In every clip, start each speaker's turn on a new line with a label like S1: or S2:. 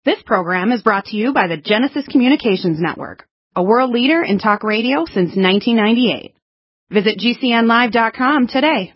S1: This program is brought to you by the Genesis Communications Network, a world leader in talk radio since 1998. Visit GCNlive.com today.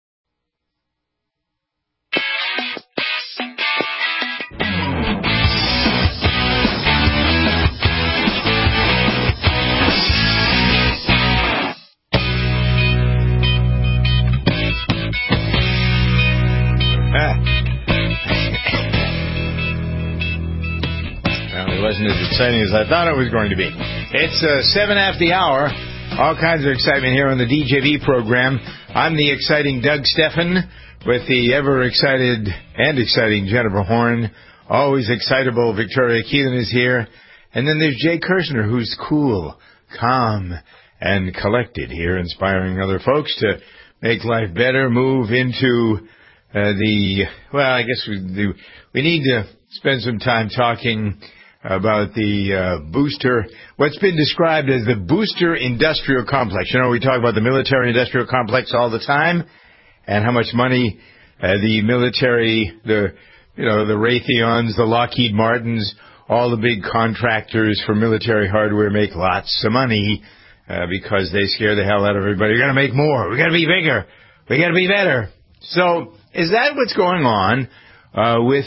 S2: It wasn't as exciting as I thought it was going to be. It's 7 after the hour. All kinds of excitement here on the DJV program. I'm the exciting Doug Steffen with the ever-excited and exciting Jennifer Horn. Always excitable Victoria Keelan is here. And then there's Jay Kirshner, who's cool, calm, and collected here, inspiring other folks to make life better, move into I guess we need to spend some time talking about the booster, what's been described as the booster industrial complex. You know, we talk about the military industrial complex all the time and how much money the military, the Raytheons, the Lockheed Martins, all the big contractors for military hardware make lots of money because they scare the hell out of everybody. We got to make more. We got to be bigger. We got to be better. So is that what's going on with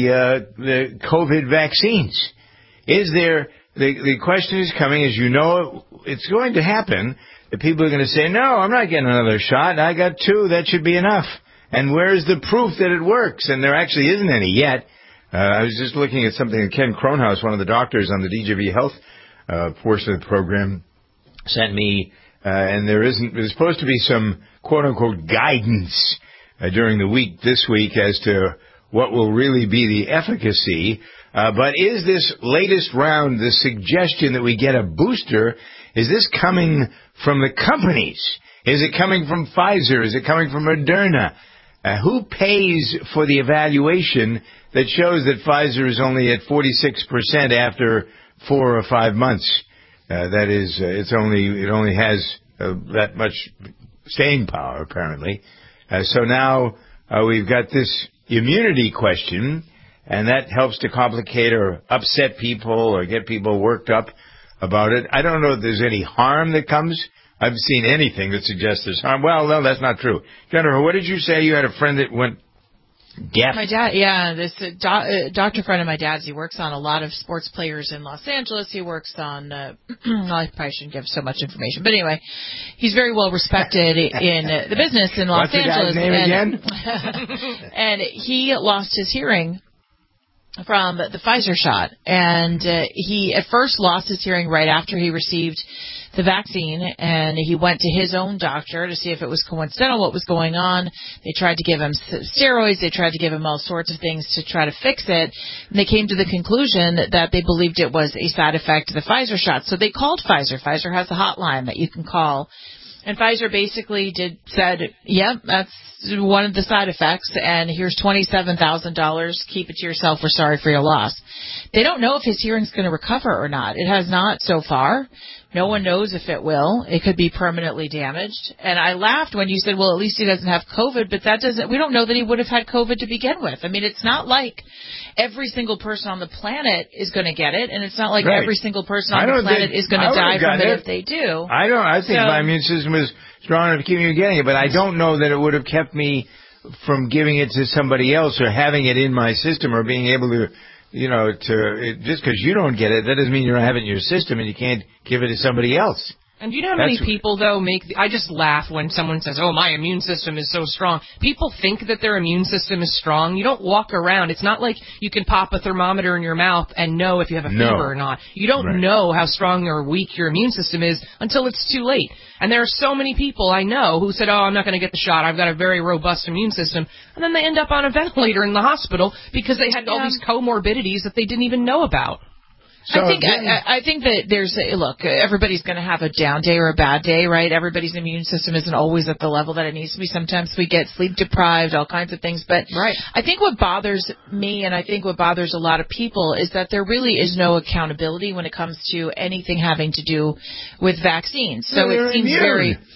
S2: the COVID vaccines? Is there, the question is coming, as you know, it's going to happen, that people are going to say, no, I'm not getting another shot. I got 2. That should be enough. And where's the proof that it works? And there actually isn't any yet. I was just looking at something that Ken Kronhaus, one of the doctors on the DJV Health portion of the program, sent me, and there's supposed to be some quote-unquote guidance during the week, this week, as to what will really be the efficacy. But is this latest round, the suggestion that we get a booster, is this coming from the companies? Is it coming from Pfizer? Is it coming from Moderna? Who pays for the evaluation that shows that Pfizer is only at 46% after 4 or 5 months? That is, it only has that much staying power, apparently. So now we've got this immunity question, and that helps to complicate or upset people or get people worked up about it. I don't know if there's any harm that comes. I haven't seen anything that suggests there's harm. Well, no, that's not true. Jennifer, what did you say? You had a friend that went deaf?
S3: My dad, yeah, this doctor friend of my dad's. He works on a lot of sports players in Los Angeles. He works on, I probably shouldn't give so much information, but anyway, he's very well respected in the business in Los Angeles.
S2: What's the guy's name again?
S3: And he lost his hearing from the Pfizer shot, and he at first lost his hearing right after he received the vaccine, and he went to his own doctor to see if it was coincidental what was going on. They tried to give him steroids, they tried to give him all sorts of things to try to fix it, and they came to the conclusion that they believed it was a side effect of the Pfizer shot. So they called Pfizer. Pfizer has a hotline that you can call, and Pfizer basically said, yep, that's one of the side effects, and here's $27,000. Keep it to yourself. We're sorry for your loss. They don't know if his hearing's going to recover or not. It has not so far. No one knows if it will. It could be permanently damaged. And I laughed when you said, well, at least he doesn't have COVID, but we don't know that he would have had COVID to begin with. I mean, it's not like every single person on the planet is going to get it, and it's not like every single person on the planet is going to die from it if they do.
S2: I think my immune system was strong enough to keep me from getting it, but I don't know that it would have kept me from giving it to somebody else or having it in my system or being able to, just because you don't get it, that doesn't mean you don't have it in your system and you can't give it to somebody else.
S4: And do you know how many people, though, I just laugh when someone says, oh, my immune system is so strong. People think that their immune system is strong. You don't walk around. It's not like you can pop a thermometer in your mouth and know if you have a fever or not. You don't know how strong or weak your immune system is until it's too late. And there are so many people I know who said, oh, I'm not going to get the shot. I've got a very robust immune system. And then they end up on a ventilator in the hospital because they had all these comorbidities that they didn't even know about.
S3: So I think that look, everybody's going to have a down day or a bad day, right? Everybody's immune system isn't always at the level that it needs to be. Sometimes we get sleep deprived, all kinds of things. But I think what bothers me, and I think what bothers a lot of people, is that there really is no accountability when it comes to anything having to do with vaccines. So it seems very...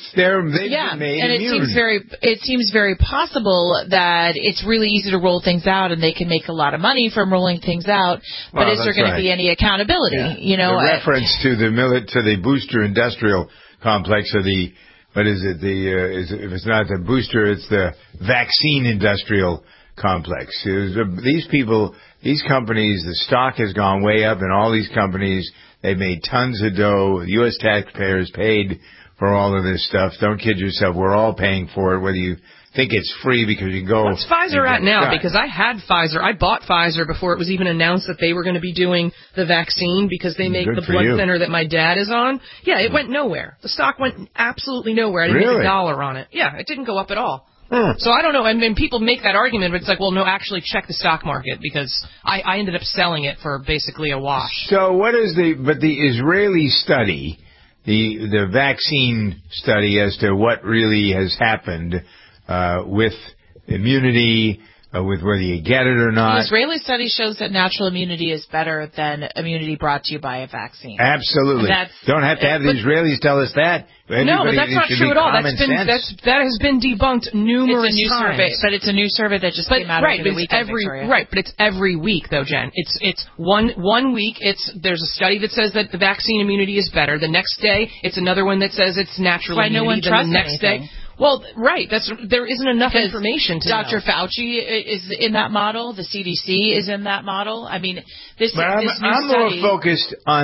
S2: they've been made
S3: and
S2: immune.
S3: it seems very possible that it's really easy to roll things out, and they can make a lot of money from rolling things out. But is there going to be any accountability?
S2: Yeah.
S3: You know,
S2: the reference to the booster industrial complex, or the what is it? If it's not the booster, it's the vaccine industrial complex. These companies, the stock has gone way up in all these companies. They've made tons of dough. U.S. taxpayers paid for all of this stuff. Don't kid yourself. We're all paying for it, whether you think it's free because you go.
S4: What's Pfizer at now? Because I had Pfizer. I bought Pfizer before it was even announced that they were going to be doing the vaccine, because they make the blood center that my dad is on. Yeah, it went nowhere. The stock went absolutely nowhere. I didn't make $1 on it. Yeah, it didn't go up at all. So I don't know. I mean, people make that argument, but it's like, well, no, actually check the stock market, because I ended up selling it for basically a wash.
S2: So what is the Israeli study, the vaccine study as to what really has happened with immunity, with whether you get it or not?
S3: The Israeli study shows that natural immunity is better than immunity brought to you by a vaccine.
S2: Absolutely. Don't have to have the Israelis tell us that.
S4: No, but that's not true at all. That has been debunked numerous times.
S3: Survey, but it's a new survey that just came out over the weekend.
S4: But it's every week, though, Jen. It's one week. There's a study that says that the vaccine immunity is better. The next day, it's another one that says it's natural immunity.
S3: Why no one trusts
S4: the next
S3: anything.
S4: day. Well, right. There isn't enough information to
S3: Dr.
S4: know.
S3: Fauci is in that model. The CDC is in that model. I mean,
S2: I'm more focused on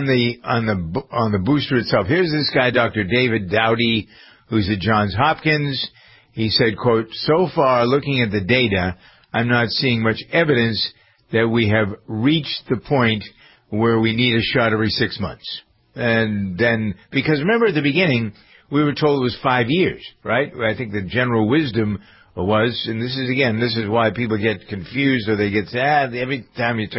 S2: the booster itself. Here's this guy, Dr. David Dowdy, who's at Johns Hopkins. He said, quote, "So far, looking at the data, I'm not seeing much evidence that we have reached the point where we need a shot every 6 months." And then, because remember at the beginning, we were told it was 5 years, right? I think the general wisdom was, and this is why people get confused, or they get every time you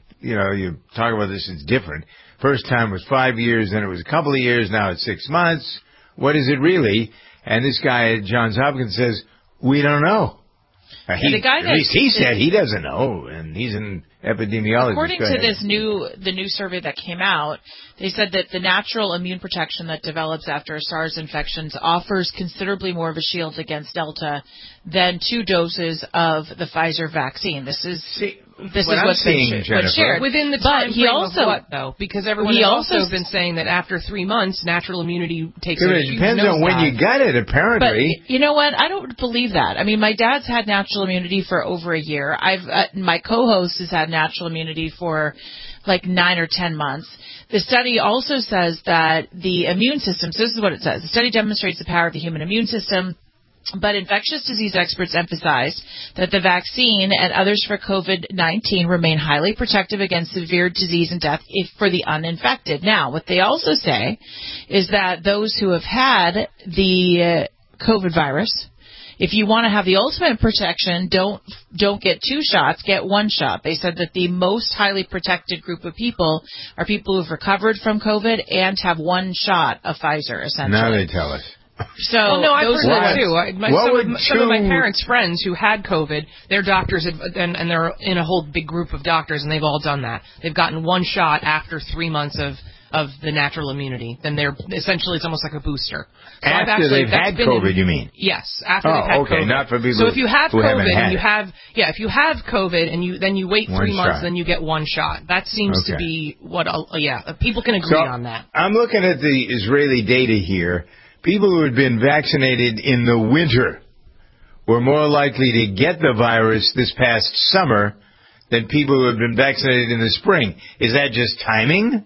S2: talk about this, it's different. First time was 5 years, then it was a couple of years, now it's 6 months. What is it really? And this guy at Johns Hopkins says, we don't know. At least he said he doesn't know, and he's an epidemiologist.
S3: According to the new survey that came out, they said that the natural immune protection that develops after a SARS infection offers considerably more of a shield against Delta than 2 doses of the Pfizer vaccine. This is what's been shared.
S4: Within the time frame of what, though? Because everyone has also been saying that after 3 months, natural immunity takes a huge
S2: depends on when you got it, apparently.
S3: But you know what? I don't believe that. I mean, my dad's had natural immunity for over a year. My co-host has had natural immunity for like 9 or 10 months. The study also says that the immune system, so this is what it says, the study demonstrates the power of the human immune system, but infectious disease experts emphasize that the vaccine and others for COVID-19 remain highly protective against severe disease and death for the uninfected. Now, what they also say is that those who have had the COVID virus, if you want to have the ultimate protection, don't get 2 shots, get 1 shot. They said that the most highly protected group of people are people who've recovered from COVID and have 1 shot of Pfizer, essentially.
S2: Now they tell us.
S3: So,
S4: I've heard that too. Some of my parents' friends who had COVID, their doctors, and they're in a whole big group of doctors, and they've all done that. They've gotten 1 shot after 3 months of the natural immunity. Then they're essentially, it's almost like a booster. So
S2: after they've had COVID, you mean?
S4: Yes, after they've had COVID.
S2: Not for people.
S4: So if you have COVID and
S2: if
S4: you have COVID and then you wait 3 months, then you get 1 shot. That seems to be what. People can agree on that.
S2: I'm looking at the Israeli data here. People who had been vaccinated in the winter were more likely to get the virus this past summer than people who had been vaccinated in the spring. Is that just timing?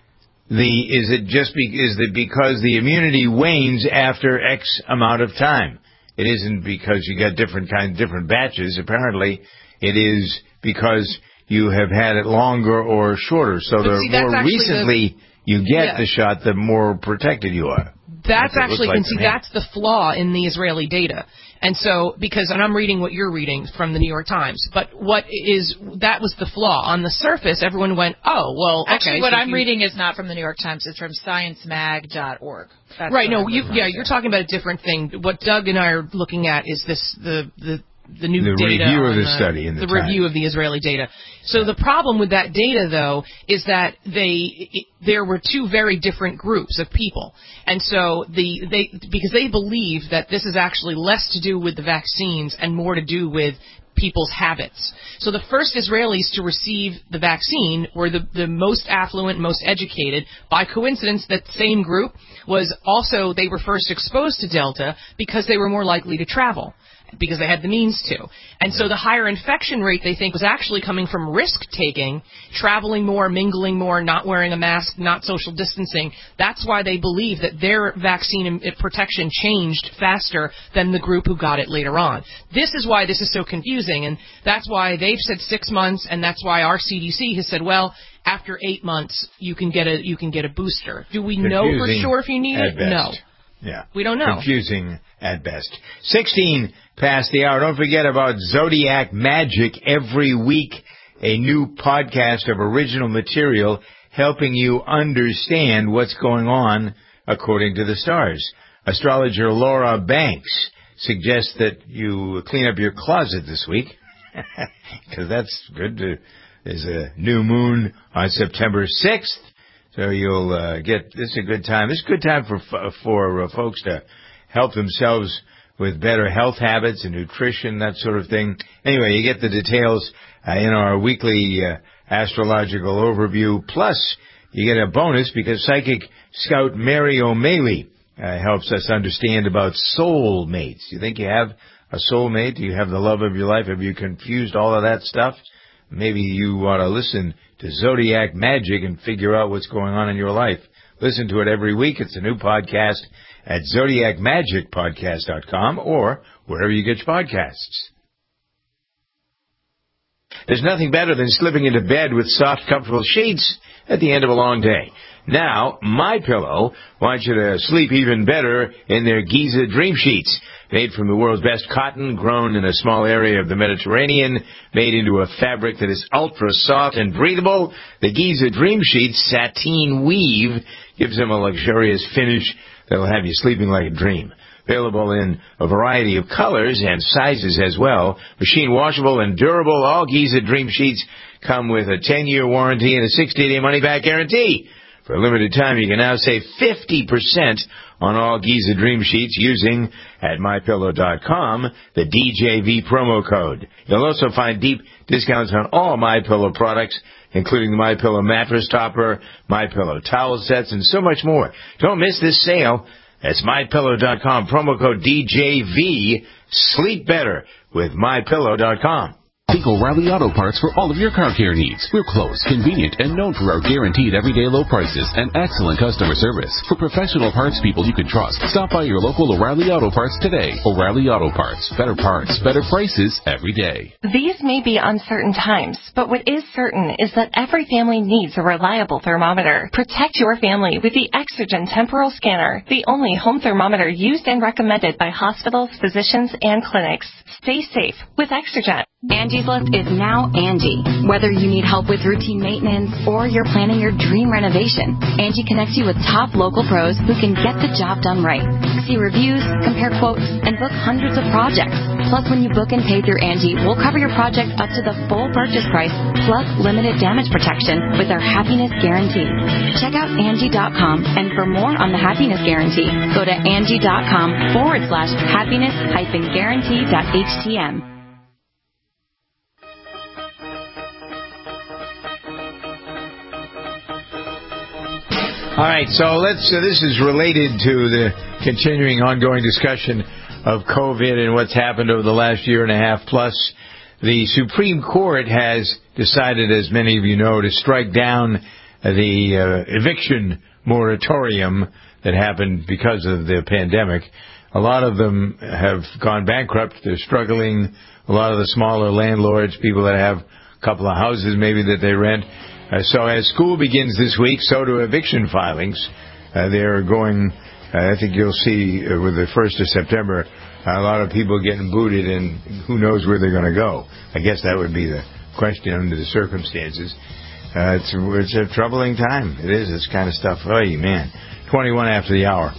S2: Is it because the immunity wanes after X amount of time? It isn't because you got different batches. Apparently, it is because you have had it longer or shorter. So the more recently you get the shot, the more protected you are.
S4: That's the flaw in the Israeli data. And so, and I'm reading what you're reading from the New York Times, but that was the flaw. On the surface, everyone went, oh, well, okay.
S3: Actually, what I'm reading is not from the New York Times, it's from sciencemag.org.
S4: Right, you're talking about a different thing. What Doug and I are looking at is the
S3: new
S2: the
S3: data.
S2: Review of the study in the
S3: review of the Israeli data. So the problem with that data, though, is that there were two very different groups of people. And so because they believe that this is actually less to do with the vaccines and more to do with people's habits. So the first Israelis to receive the vaccine were the most affluent, most educated. By coincidence, that same group was also, they were first exposed to Delta because they were more likely to travel, because they had the means to. And so the higher infection rate, they think, was actually coming from risk-taking, traveling more, mingling more, not wearing a mask, not social distancing. That's why they believe that their vaccine protection changed faster than the group who got it later on. This is why this is so confusing, and that's why they've said 6 months, and that's why our CDC has said, well, after 8 months, you can get a booster. Do we know for sure if you need it? No.
S2: Yeah.
S3: We don't know.
S2: Confusing at best. 16 past the hour. Don't forget about Zodiac Magic. Every week, a new podcast of original material helping you understand what's going on according to the stars. Astrologer Laura Banks suggests that you clean up your closet this week, because that's good. There's a new moon on September 6th. So you'll this is a good time. This is a good time for folks to help themselves with better health habits and nutrition, that sort of thing. Anyway, you get the details in our weekly astrological overview. Plus, you get a bonus because Psychic Scout Mary O'Malley helps us understand about soulmates. You think you have a soulmate? Do you have the love of your life? Have you confused all of that stuff? Maybe you ought to listen to Zodiac Magic and figure out what's going on in your life. Listen to it every week. It's a new podcast at ZodiacMagicPodcast.com or wherever you get your podcasts. There's nothing better than slipping into bed with soft, comfortable sheets at the end of a long day. Now, MyPillow wants you to sleep even better in their Giza Dream Sheets. Made from the world's best cotton, grown in a small area of the Mediterranean, made into a fabric that is ultra soft and breathable, the Giza Dream Sheets sateen weave gives them a luxurious finish that will have you sleeping like a dream. Available in a variety of colors and sizes as well. Machine washable and durable, all Giza Dream Sheets come with a 10-year warranty and a 60-day money-back guarantee. For a limited time, you can now save 50% on all Giza Dream Sheets using, at MyPillow.com, the DJV promo code. You'll also find deep discounts on all MyPillow products, including the MyPillow mattress topper, MyPillow towel sets, and so much more. Don't miss this sale. That's MyPillow.com, promo code DJV. Sleep better with MyPillow.com.
S5: Think O'Reilly Auto Parts for all of your car care needs. We're close, convenient, and known for our guaranteed everyday low prices and excellent customer service. For professional parts people you can trust, stop by your local O'Reilly Auto Parts today. O'Reilly Auto Parts. Better parts, better prices every day.
S6: These may be uncertain times, but what is certain is that every family needs a reliable thermometer. Protect your family with the Exergen Temporal Scanner, the only home thermometer used and recommended by hospitals, physicians, and clinics. Stay safe with Exergen.
S7: Angie's List is now Angie. Whether you need help with routine maintenance or you're planning your dream renovation, Angie connects you with top local pros who can get the job done right. See reviews, compare quotes, and book hundreds of projects. Plus, when you book and pay through Angie, we'll cover your project up to the full purchase price, plus limited damage protection with our Happiness Guarantee. Check out Angie.com, and for more on the Happiness Guarantee, go to Angie.com/happiness-guarantee.htm.
S2: All right, so this is related to the continuing ongoing discussion of COVID and what's happened over the last year and a half plus. The Supreme Court has decided, as many of you know, to strike down the eviction moratorium that happened because of the pandemic. A lot of them have gone bankrupt. They're struggling. A lot of the smaller landlords, people that have a couple of houses maybe that they rent. So as school begins this week, so do eviction filings. They're going, I think you'll see with the 1st of September, a lot of people getting booted, and who knows where they're going to go. I guess that would be the question under the circumstances. It's a troubling time. It is, this kind of stuff. Oh, man. 21 after the hour.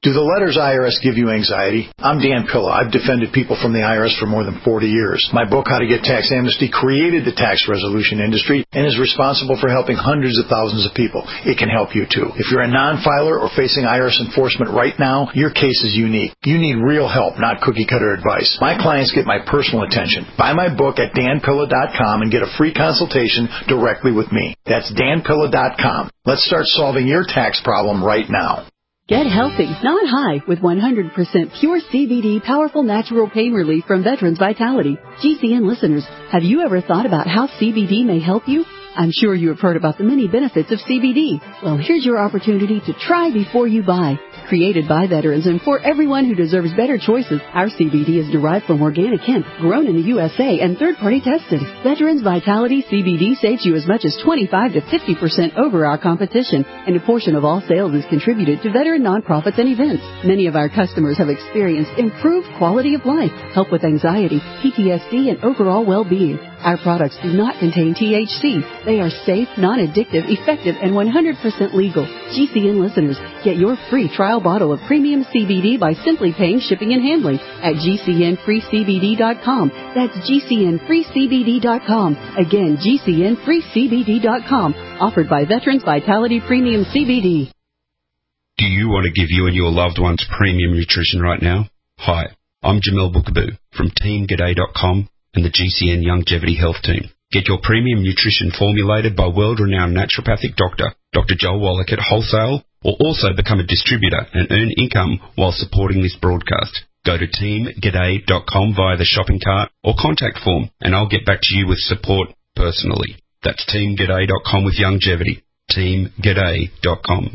S8: Do the letters IRS give you anxiety? I'm Dan Pilla. I've defended people from the IRS for more than 40 years. My book, How to Get Tax Amnesty, created the tax resolution industry and is responsible for helping hundreds of thousands of people. It can help you too. If you're a non-filer or facing IRS enforcement right now, your case is unique. You need real help, not cookie-cutter advice. My clients get my personal attention. Buy my book at danpilla.com and get a free consultation directly with me. That's danpilla.com. Let's start solving your tax problem right now.
S9: Get healthy, not high, with 100% pure CBD powerful natural pain relief from Veterans Vitality. GCN listeners, have you ever thought about how CBD may help you? I'm sure you have heard about the many benefits of CBD. Well, here's your opportunity to try before you buy. Created by veterans and for everyone who deserves better choices, our CBD is derived from organic hemp, grown in the USA and third-party tested. Veterans Vitality CBD saves you as much as 25 to 50% over our competition, and a portion of all sales is contributed to veteran nonprofits and events. Many of our customers have experienced improved quality of life, help with anxiety, PTSD, and overall well-being. Our products do not contain THC. They are safe, non-addictive, effective, and 100% legal. GCN listeners, get your free trial bottle of premium CBD by simply paying shipping and handling at GCNFreeCBD.com. That's GCNFreeCBD.com. Again, GCNFreeCBD.com. Offered by Veterans Vitality Premium CBD.
S10: Do you want to give you and your loved ones premium nutrition right now? Hi, I'm Jamel Bookaboo from TeamGaday.com and the GCN Longevity Health Team. Get your premium nutrition formulated by world-renowned naturopathic doctor, Dr. Joel Wallach at Wholesale, or also become a distributor and earn income while supporting this broadcast. Go to TeamGaday.com via the shopping cart or contact form, and I'll get back to you with support personally. That's TeamGaday.com with longevity. TeamGaday.com.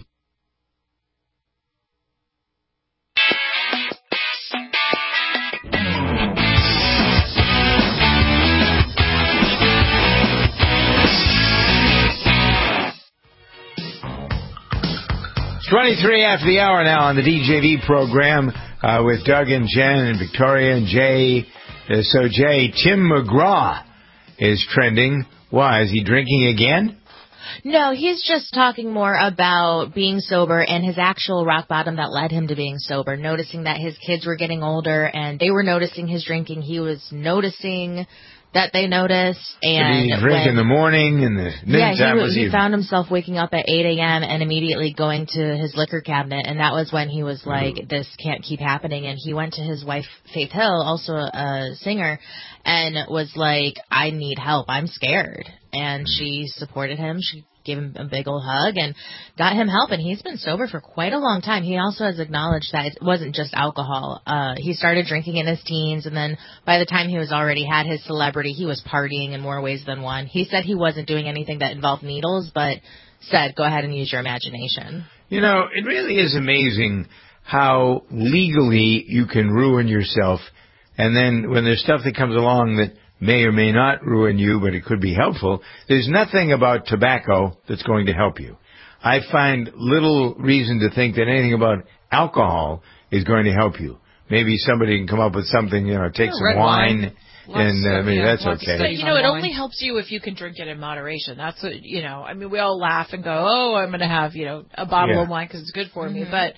S2: It's 23 after the hour now on the DJV program with Doug and Jen and Victoria and Jay. So, Jay, Tim McGraw is trending. Why? Is he drinking again?
S11: No, he's just talking more about being sober and his actual rock bottom that led him to being sober, noticing that his kids were getting older and they were noticing his drinking. He was noticing that they noticed. And
S2: did he drink in the morning and the noontime?
S11: Yeah, he found himself waking up at 8 a.m. and immediately going to his liquor cabinet, and that was when he was like, this can't keep happening. And he went to his wife, Faith Hill, also a singer, and was like, I need help. I'm scared. And she supported him. She gave him a big old hug and got him help. And he's been sober for quite a long time. He also has acknowledged that it wasn't just alcohol. He started drinking in his teens, and then by the time he was already had his celebrity, he was partying in more ways than one. He said he wasn't doing anything that involved needles, but said, go ahead and use your imagination.
S2: You know, it really is amazing how legally you can ruin yourself. And then when there's stuff that comes along that may or may not ruin you, but it could be helpful, there's nothing about tobacco that's going to help you. I find little reason to think that anything about alcohol is going to help you. Maybe somebody can come up with something, take some wine. That's okay.
S3: But, it only helps you if you can drink it in moderation. That's what, we all laugh and go, oh, I'm going to have, a bottle of wine because it's good for me. But,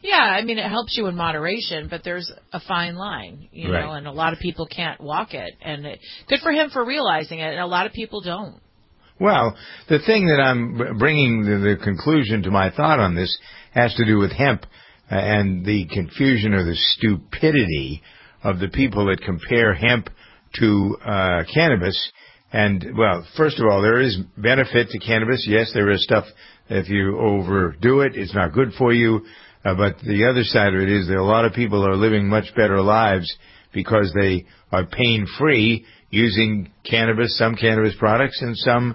S3: it helps you in moderation, but there's a fine line, know, and a lot of people can't walk it. And good for him for realizing it, and a lot of people don't.
S2: Well, the thing that I'm bringing the conclusion to my thought on this has to do with hemp and the confusion or the stupidity of the people that compare hemp to cannabis. And, well, first of all, there is benefit to cannabis. Yes, there is stuff, if you overdo it, it's not good for you. But the other side of it is that a lot of people are living much better lives because they are pain-free using cannabis, some cannabis products, and some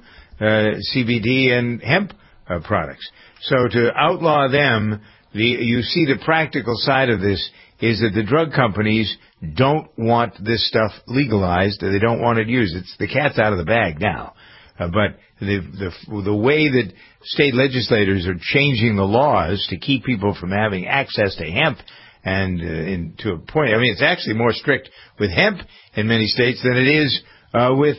S2: CBD and hemp products. So to outlaw them, you see the practical side of this is that the drug companies don't want this stuff legalized. They don't want it used. It's the cat's out of the bag now. But the way that state legislators are changing the laws to keep people from having access to hemp, and to a point, it's actually more strict with hemp in many states than it is with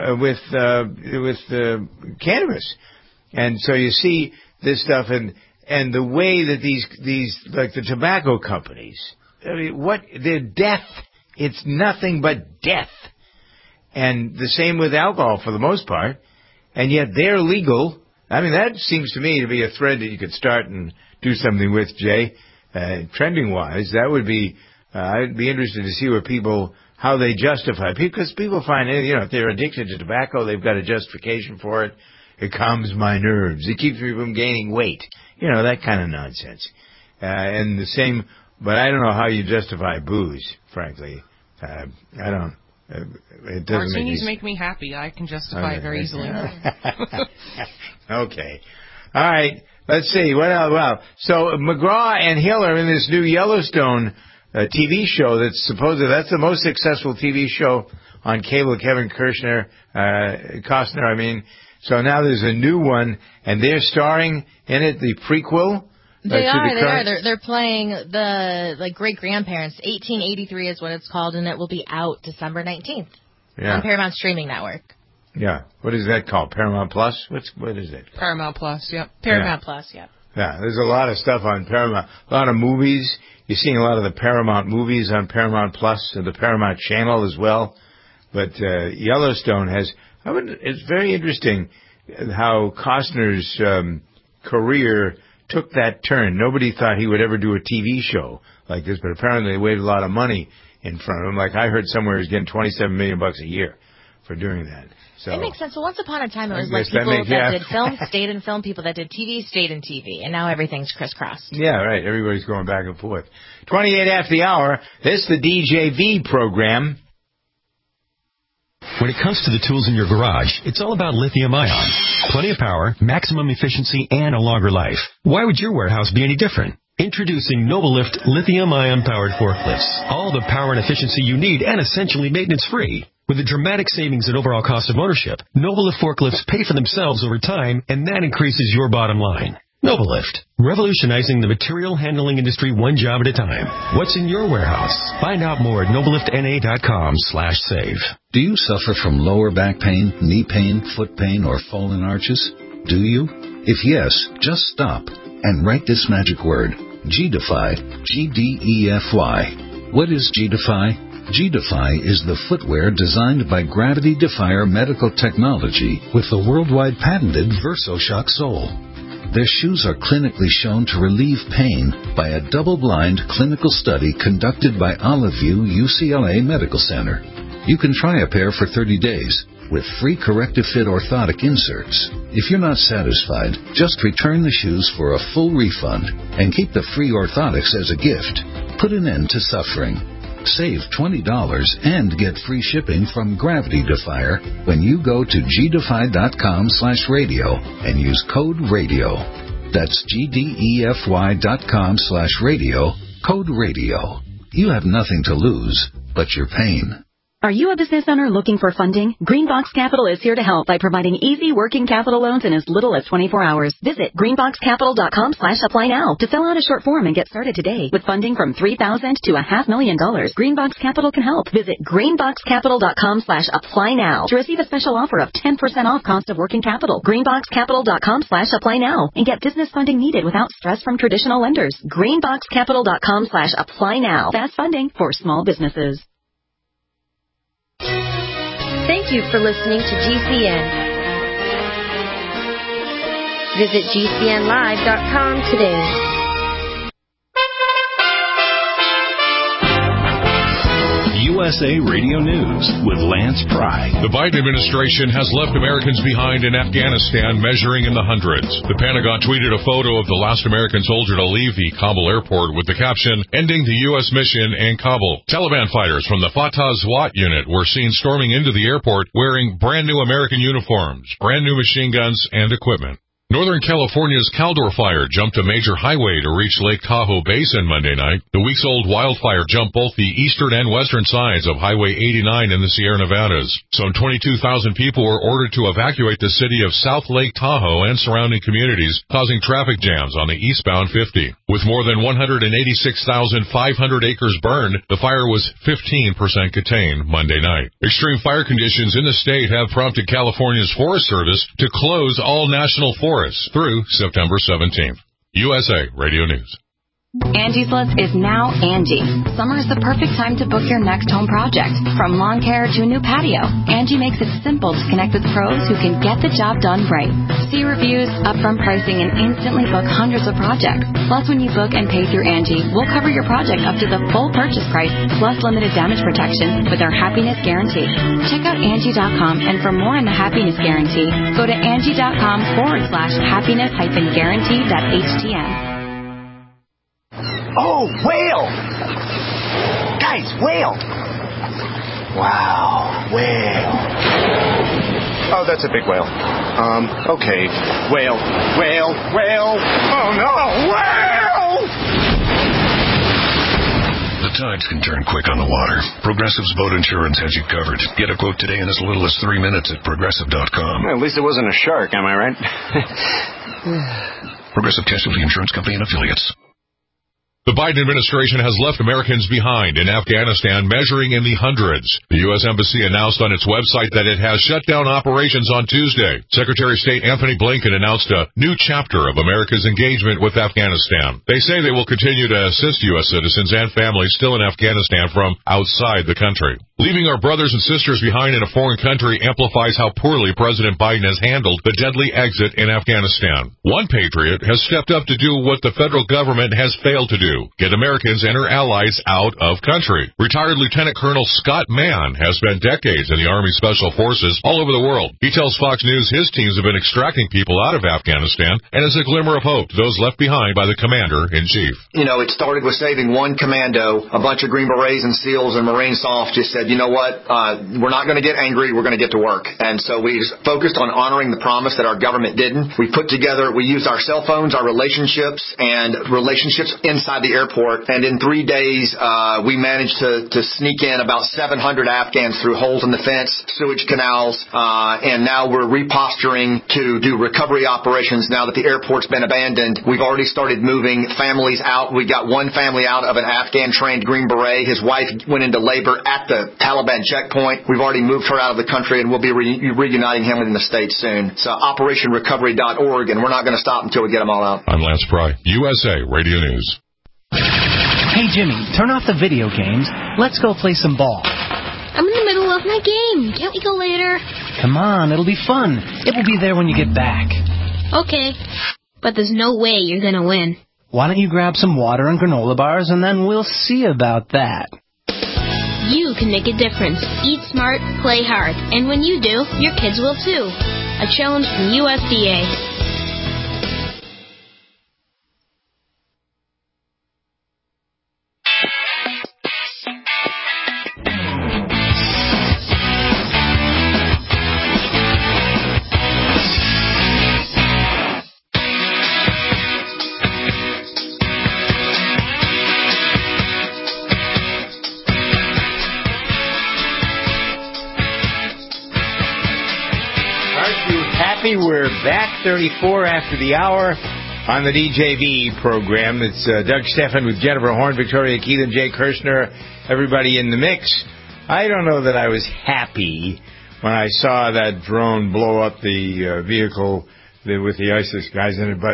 S2: cannabis. And so you see this stuff, and and the way that these like the tobacco companies, I mean, they're death. It's nothing but death. And the same with alcohol for the most part. And yet they're legal. I mean, that seems to me to be a thread that you could start and do something with, Jay. Trending-wise, that would be, I'd be interested to see how they justify. Because people find, if they're addicted to tobacco, they've got a justification for it. It calms my nerves. It keeps me from gaining weight. That kind of nonsense. And the same, but I don't know how you justify booze, frankly. I don't. It doesn't
S4: Martinis make me happy. I can justify it very easily.
S2: Okay. All right. Let's see. What else? Well, so McGraw and Hill are in this new Yellowstone TV show that's the most successful TV show on cable. Kevin Costner, I mean. So now there's a new one, and they're starring in it, the prequel.
S11: They are. They're playing the great-grandparents. 1883 is what it's called, and it will be out December 19th on Paramount Streaming Network.
S2: Yeah. What is that called? Paramount Plus? What is it?
S4: Paramount Plus, yep.
S11: Paramount Plus, yep.
S2: Yeah, there's a lot of stuff on Paramount. A lot of movies. You're seeing a lot of the Paramount movies on Paramount Plus and the Paramount Channel as well. But Yellowstone it's very interesting how Costner's career took that turn. Nobody thought he would ever do a TV show like this, but apparently they waited a lot of money in front of him. Like I heard somewhere he's getting $27 million a year for doing that. So
S11: it makes sense. Well, once upon a time, it was like people that did film stayed in film, people that did TV stayed in TV, and now everything's crisscrossed.
S2: Yeah, right. Everybody's going back and forth. 28 after the hour. This is the DJV program.
S12: When it comes to the tools in your garage, it's all about lithium-ion. Plenty of power, maximum efficiency, and a longer life. Why would your warehouse be any different? Introducing NobleLift lithium-ion powered forklifts. All the power and efficiency you need and essentially maintenance-free. With a dramatic savings in overall cost of ownership, NobleLift forklifts pay for themselves over time, and that increases your bottom line. NobleLift, revolutionizing the material handling industry one job at a time. What's in your warehouse? Find out more at nobeliftna.com/save.
S13: Do you suffer from lower back pain, knee pain, foot pain, or fallen arches? Do you? If yes, just stop and write this magic word, G-Defy, G-D-E-F-Y. What is G-Defy? G-Defy is the footwear designed by Gravity Defier Medical Technology with the worldwide patented VersoShock sole. Their shoes are clinically shown to relieve pain by a double-blind clinical study conducted by Olive View UCLA Medical Center. You can try a pair for 30 days with free corrective fit orthotic inserts. If you're not satisfied, just return the shoes for a full refund and keep the free orthotics as a gift. Put an end to suffering. Save $20 and get free shipping from Gravity Defier when you go to gdefy.com/radio and use code RADIO. That's gdefy.com/radio, code RADIO. You have nothing to lose but your pain.
S9: Are you a business owner looking for funding? Greenbox Capital is here to help by providing easy working capital loans in as little as 24 hours. Visit greenboxcapital.com/apply now to fill out a short form and get started today. With funding from $3,000 to $500,000, Greenbox Capital can help. Visit greenboxcapital.com/apply now to receive a special offer of 10% off cost of working capital. Greenboxcapital.com/apply now and get business funding needed without stress from traditional lenders. Greenboxcapital.com/apply now. Fast funding for small businesses.
S14: Thank you for listening to GCN. Visit GCNlive.com today.
S15: USA Radio News with Lance Pry.
S16: The Biden administration has left Americans behind in Afghanistan measuring in the hundreds. The Pentagon tweeted a photo of the last American soldier to leave the Kabul airport with the caption, "Ending the U.S. mission in Kabul." Taliban fighters from the Fatah SWAT unit were seen storming into the airport wearing brand new American uniforms, brand new machine guns, and equipment. Northern California's Caldor Fire jumped a major highway to reach Lake Tahoe Basin Monday night. The weeks-old wildfire jumped both the eastern and western sides of Highway 89 in the Sierra Nevadas. Some 22,000 people were ordered to evacuate the city of South Lake Tahoe and surrounding communities, causing traffic jams on the eastbound 50. With more than 186,500 acres burned, the fire was 15% contained Monday night. Extreme fire conditions in the state have prompted California's Forest Service to close all national forests through September 17th. USA Radio News.
S7: Angie's List is now Angie. Summer is the perfect time to book your next home project. From lawn care to a new patio, Angie makes it simple to connect with pros who can get the job done right. See reviews, upfront pricing, and instantly book hundreds of projects. Plus, when you book and pay through Angie, we'll cover your project up to the full purchase price, plus limited damage protection with our Happiness Guarantee. Check out Angie.com, and for more on the Happiness Guarantee, go to Angie.com/happiness-guarantee.htm.
S17: Oh, whale! Guys, whale! Wow, whale. Oh, that's a big whale. Okay. Whale. Oh, no, whale!
S15: The tides can turn quick on the water. Progressive's boat insurance has you covered. Get a quote today in as little as 3 minutes at Progressive.com.
S17: Well, at least it wasn't a shark, am I right?
S15: Progressive Casualty Insurance Company and Affiliates.
S16: The Biden administration has left Americans behind in Afghanistan, measuring in the hundreds. The U.S. Embassy announced on its website that it has shut down operations on Tuesday. Secretary of State Anthony Blinken announced a new chapter of America's engagement with Afghanistan. They say they will continue to assist U.S. citizens and families still in Afghanistan from outside the country. Leaving our brothers and sisters behind in a foreign country amplifies how poorly President Biden has handled the deadly exit in Afghanistan. One patriot has stepped up to do what the federal government has failed to do. Get Americans and our allies out of country. Retired Lieutenant Colonel Scott Mann has spent decades in the Army Special Forces all over the world. He tells Fox News his teams have been extracting people out of Afghanistan and is a glimmer of hope to those left behind by the Commander-in-Chief.
S18: You know, it started with saving one commando. A bunch of Green Berets and SEALs and Marine SOF just said, you know what, we're not going to get angry, we're going to get to work. And so we focused on honoring the promise that our government didn't. We used our cell phones, our relationships inside the airport, and in 3 days we managed to sneak in about 700 Afghans through holes in the fence, sewage canals, and now we're reposturing to do recovery operations now that the airport's been abandoned. We've already started moving families out. We got one family out of an Afghan-trained Green Beret. His wife went into labor at the Taliban checkpoint. We've already moved her out of the country, and we'll be reuniting him in the States soon. So OperationRecovery.org, and we're not going to stop until we get them all out.
S16: I'm Lance Pry, USA Radio News.
S19: Hey, Jimmy, turn off the video games. Let's go play some ball.
S20: I'm in the middle of my game. Can't we go later?
S19: Come on, it'll be fun. It will be there when you get back.
S20: Okay, but there's no way you're going to win.
S19: Why don't you grab some water and granola bars, and then we'll see about that.
S20: You can make a difference. Eat smart, play hard. And when you do, your kids will too. A challenge from USDA.
S2: We're back 34 after the hour on the DJV program. It's Doug Stephan with Jennifer Horn, Victoria Keelan, Jay Kirshner, everybody in the mix. I don't know that I was happy when I saw that drone blow up the vehicle with the ISIS guys in it, but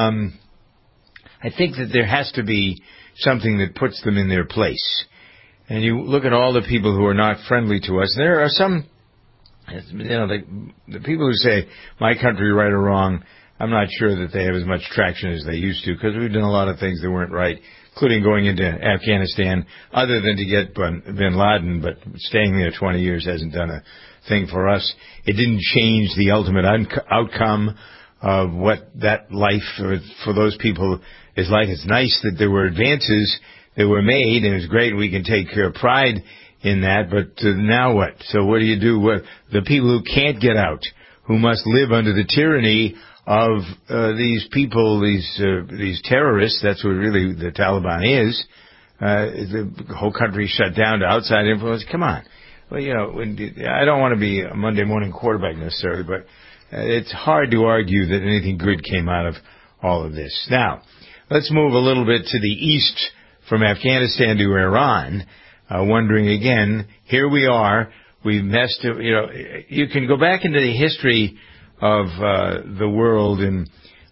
S2: I think that there has to be something that puts them in their place. And you look at all the people who are not friendly to us. There are some... You know, the people who say my country right or wrong, I'm not sure that they have as much traction as they used to, because we've done a lot of things that weren't right, including going into Afghanistan, other than to get bin Laden, but staying there 20 years hasn't done a thing for us. It didn't change the ultimate outcome of what that life for those people is like. It's nice that there were advances that were made, and it's great we can take pride in that, but now what? So what do you do with the people who can't get out, who must live under the tyranny of these people, these terrorists? That's what really the Taliban is. The whole country shut down to outside influence. Come on. Well, you know, I don't want to be a Monday morning quarterback necessarily, but it's hard to argue that anything good came out of all of this. Now, let's move a little bit to the east from Afghanistan to Iran. Wondering again, here we are, we've messed up, you know, you can go back into the history of the world, and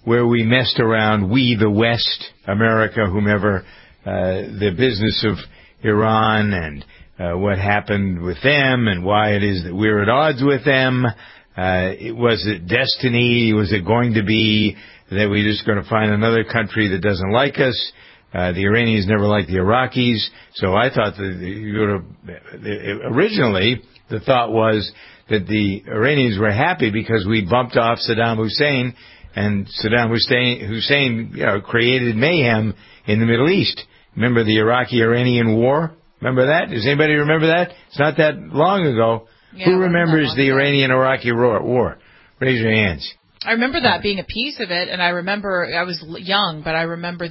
S2: where we messed around, we, the West, America, whomever, the business of Iran and what happened with them and why it is that we're at odds with them. Was it destiny? Was it going to be that we're just going to find another country that doesn't like us? The Iranians never liked the Iraqis, so I thought that originally the thought was that the Iranians were happy because we bumped off Saddam Hussein, and Saddam Hussein created mayhem in the Middle East. Remember the Iraqi-Iranian War? Remember that? Does anybody remember that? It's not that long ago.
S3: Yeah,
S2: who remembers the Iranian-Iraqi war? Raise your hands.
S3: I remember that being a piece of it, and I remember I was young, but I remember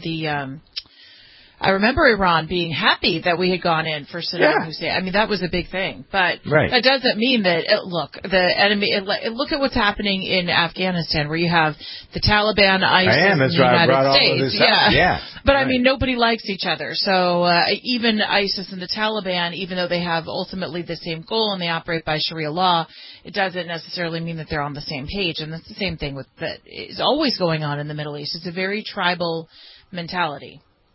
S3: I remember Iran being happy that we had gone in for Saddam Hussein. I mean, that was a big thing. But that doesn't mean that, look, the enemy, look at what's happening in Afghanistan, where you have the Taliban, ISIS, and the United States. But, I mean, nobody likes each other. So even ISIS and the Taliban, even though they have ultimately the same goal and they operate by Sharia law, it doesn't necessarily mean that they're on the same page. And that's the same thing that is always going on in the Middle East. It's a very tribal mentality.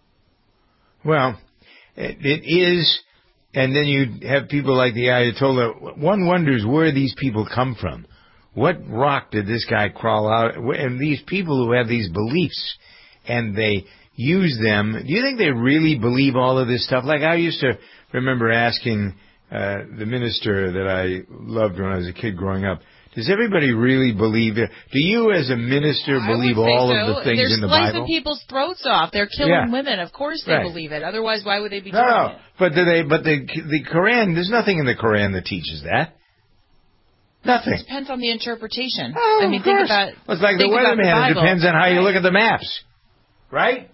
S2: Well, it is, and then you have people like the Ayatollah. One wonders where these people come from. What rock did this guy crawl out? And these people who have these beliefs, and they use them, do you think they really believe all of this stuff? Like I used to remember asking the minister that I loved when I was a kid growing up, does everybody really believe it? Do you, as a minister, believe all of the things in the Bible?
S3: They're slicing people's throats off. They're killing women. Of course they believe it. Otherwise, why would they be doing it?
S2: But the Quran, there's nothing in the Quran that teaches that. Nothing.
S3: It depends on the interpretation.
S2: Oh,
S3: I mean, think about
S2: it's like the weatherman. It depends on how you look at the maps. Right?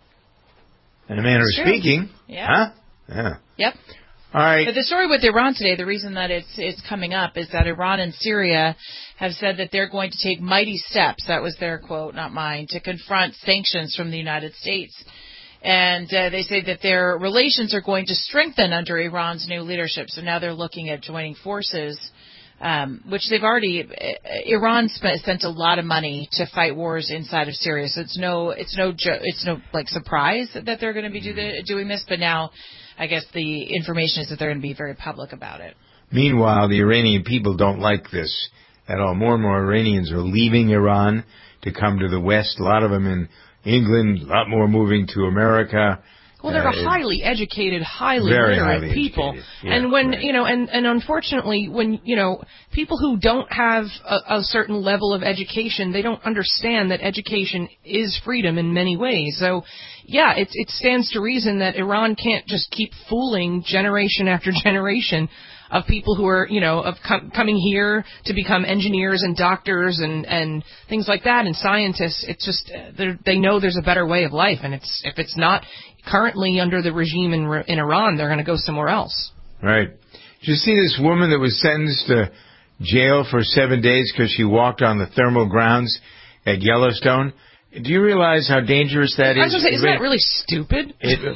S2: In a manner of speaking.
S3: Yeah.
S2: Huh? Yeah.
S3: Yep.
S2: All right.
S3: But the story with Iran today, the reason that it's coming up is that Iran and Syria have said that they're going to take mighty steps, that was their quote, not mine, to confront sanctions from the United States. And they say that their relations are going to strengthen under Iran's new leadership. So now they're looking at joining forces, which they've already. Iran spent a lot of money to fight wars inside of Syria. So it's no like surprise that they're going to be doing this. But now, I guess the information is that they're going to be very public about it.
S2: Meanwhile, the Iranian people don't like this at all. More and more Iranians are leaving Iran to come to the West. A lot of them in England, a lot more moving to America.
S4: Well, they're highly educated, highly literate people.
S2: Yeah,
S4: and when, and unfortunately, when, people who don't have a certain level of education, they don't understand that education is freedom in many ways. So, yeah, it stands to reason that Iran can't just keep fooling generation after generation of people who are, coming here to become engineers and doctors and things like that and scientists. It's just, they know there's a better way of life. And if it's not currently under the regime in Iran, they're going to go somewhere else.
S2: Right. Did you see this woman that was sentenced to jail for 7 days because she walked on the thermal grounds at Yellowstone? Do you realize how dangerous that is?
S4: I was going to say, isn't that really stupid?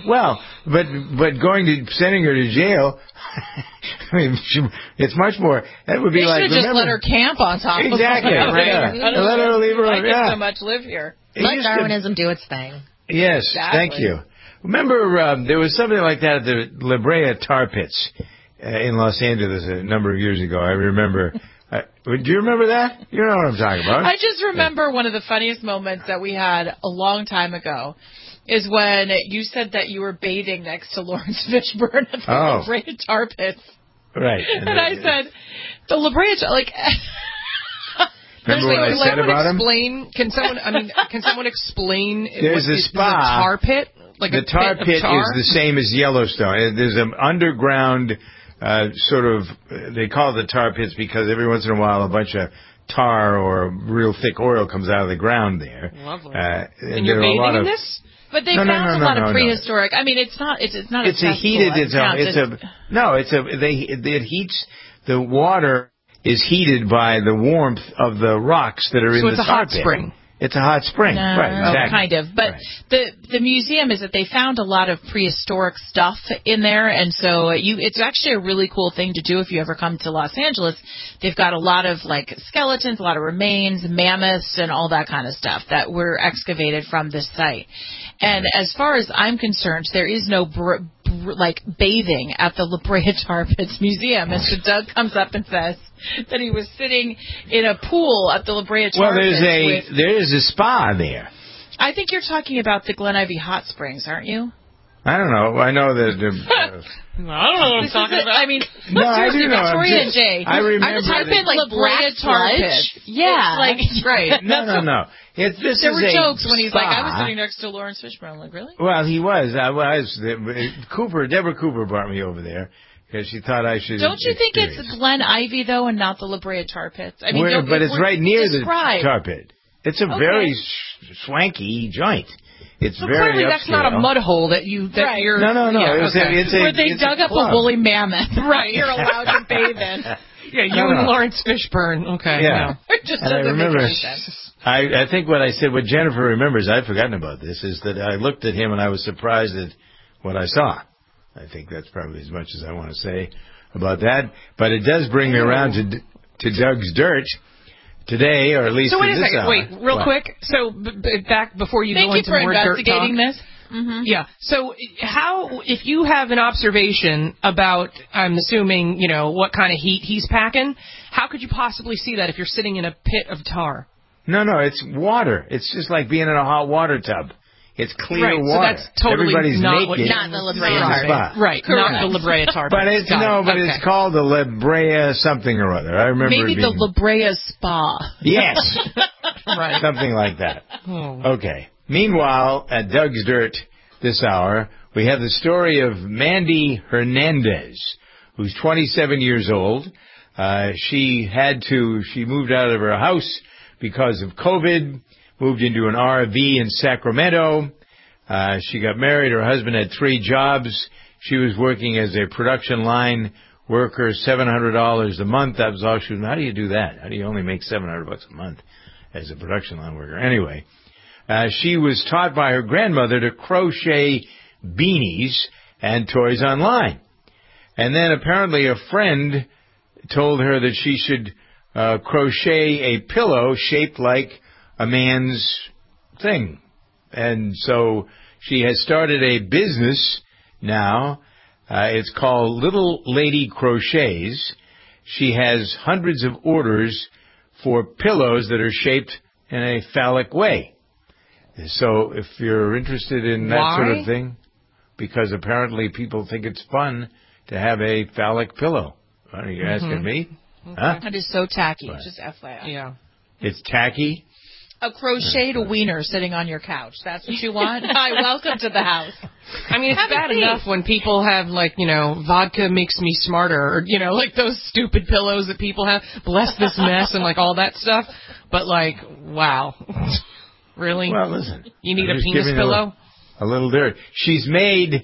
S2: But sending her to jail, I mean, it's much more. That would be
S3: they
S2: like
S3: should just let her camp on top of
S2: exactly.
S3: Right?
S2: Yeah. Let her leave her.
S3: I can so much live here.
S11: Let Darwinism do its thing.
S2: Yes,
S3: exactly.
S2: Thank you. Remember, there was something like that at the La Brea Tar Pits in Los Angeles a number of years ago. I remember. Do you remember that? You know what I'm talking about.
S3: I just remember one of the funniest moments that we had a long time ago is when you said that you were bathing next to Lawrence Fishburne at the La Brea Tar Pits.
S2: Right.
S3: And I said, the La Brea, like...
S2: Remember what I said about him?
S4: Can someone explain
S2: There's a spa.
S4: The tar pit? Like
S2: the tar pit is the same as Yellowstone. There's an underground they call it the tar pits because every once in a while a bunch of tar or real thick oil comes out of the ground there.
S4: Lovely.
S2: And
S4: you're bathing in this?
S3: But they found a lot of prehistoric. I mean, it's not. It's
S2: a heated. It heats. The water is heated by the warmth of the rocks that are in the tar pit.
S4: So it's a hot spring.
S2: It's a hot spring.
S3: No,
S2: Right, exactly.
S3: kind of. But the museum is that they found a lot of prehistoric stuff in there, and so it's actually a really cool thing to do if you ever come to Los Angeles. They've got a lot of like skeletons, a lot of remains, mammoths, and all that kind of stuff that were excavated from this site. And as far as I'm concerned, there is no bathing at the La Brea Tar Pits Museum. Mr. Doug comes up and says that he was sitting in a pool at the La Brea Tar Pits.
S2: Well, there is a spa there.
S3: I think you're talking about the Glen Ivy Hot Springs, aren't you?
S2: I don't know. I know that.
S3: I don't know what I'm talking about. I mean,
S2: no, I do know.
S3: Victoria and Jay.
S2: I remember.
S3: I just type in like Brea Tar Pits. Yeah, like right.
S2: No.
S3: There were jokes when he's like, I was sitting next to Lawrence Fishburne. I'm like, really?
S2: Well, he was. Deborah Cooper brought me over there because she thought I should.
S3: Don't you think it's Glen Ivy though, and not the La Brea Tar Pits? I mean,
S2: but it's right near the Tar Pit. It's a very swanky joint. It's
S4: so
S2: very
S4: clearly
S2: upscale.
S4: That's not a mud hole that you're...
S2: No.
S4: Yeah,
S3: where they dug up a woolly mammoth.
S4: Right.
S3: You're allowed to bathe in.
S4: Yeah, and Lawrence Fishburne. Okay.
S2: Yeah.
S3: No. Just
S2: and I remember,
S3: make any sense.
S2: I think what Jennifer remembers, I've forgotten about this, is that I looked at him and I was surprised at what I saw. I think that's probably as much as I want to say about that. But it does bring me around to Doug's Dirt. Today, or at least
S4: so wait
S2: a
S4: second.
S2: Hour.
S4: Wait, real quick. So back before you go into more dirt talk.
S3: Thank you for investigating this. Mm-hmm.
S4: Yeah. So if you have an observation about, I'm assuming, what kind of heat he's packing, how could you possibly see that if you're sitting in a pit of tar?
S2: No, it's water. It's just like being in a hot water tub. It's clear water.
S4: So that's totally
S2: Everybody's
S4: not
S2: naked.
S3: Not the La Brea
S2: Tar Pit.
S4: Right,
S3: correct.
S4: not the La Brea Tar Pit.
S2: But it's called the La Brea something or other. I remember
S3: maybe the La Brea Spa.
S2: Yes.
S4: Right.
S2: Something like that.
S4: Oh.
S2: Okay. Meanwhile, at Doug's Dirt this hour, we have the story of Mandy Hernandez, who's 27 years old. She moved out of her house because of COVID. Moved into an RV in Sacramento. She got married. Her husband had 3 jobs. She was working as a production line worker, $700 a month. That was all she was. How do you do that? How do you only make $700 a month as a production line worker? Anyway, she was taught by her grandmother to crochet beanies and toys online. And then apparently a friend told her that she should crochet a pillow shaped like a man's thing. And so she has started a business now. It's called Little Lady Crochets. She has hundreds of orders for pillows that are shaped in a phallic way. So if you're interested in that sort of thing, because apparently people think it's fun to have a phallic pillow. Are you asking me? Huh?
S3: That is so tacky.
S2: Right.
S3: Just FYI.
S4: Yeah.
S2: It's tacky?
S3: A crocheted wiener sitting on your couch. That's what you want? Hi, welcome to the house.
S4: I mean, it's bad enough when people have, vodka makes me smarter, or, like those stupid pillows that people have, bless this mess, and, all that stuff. But, wow. Really?
S2: Well, listen.
S4: You need a penis pillow?
S2: A little dirt. She's made